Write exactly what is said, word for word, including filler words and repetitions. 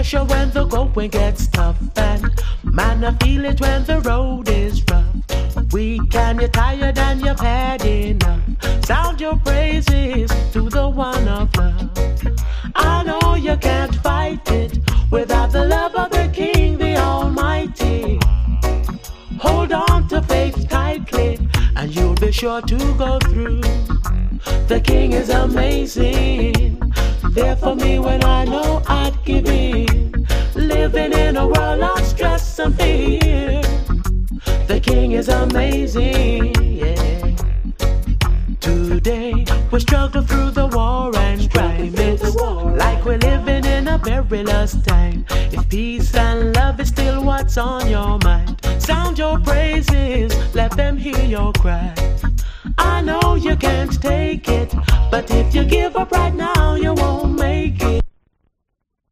pressure when the going gets tough, and man, I feel it when the road is rough. Weak and you're tired and you've had enough. Sound your praises to the one of love. I know you can't fight it without the love of the King, the Almighty. Hold on to faith tightly, and you'll be sure to go through. The King is amazing, there for me when I know I'd give in. Living in a world of stress and fear, the King is amazing, yeah. Today we struggle through the war and strife. It's like we're living in a perilous time. If peace and love is still what's on your mind, sound your praises, let them hear your cry. I know you can't take it, but if you give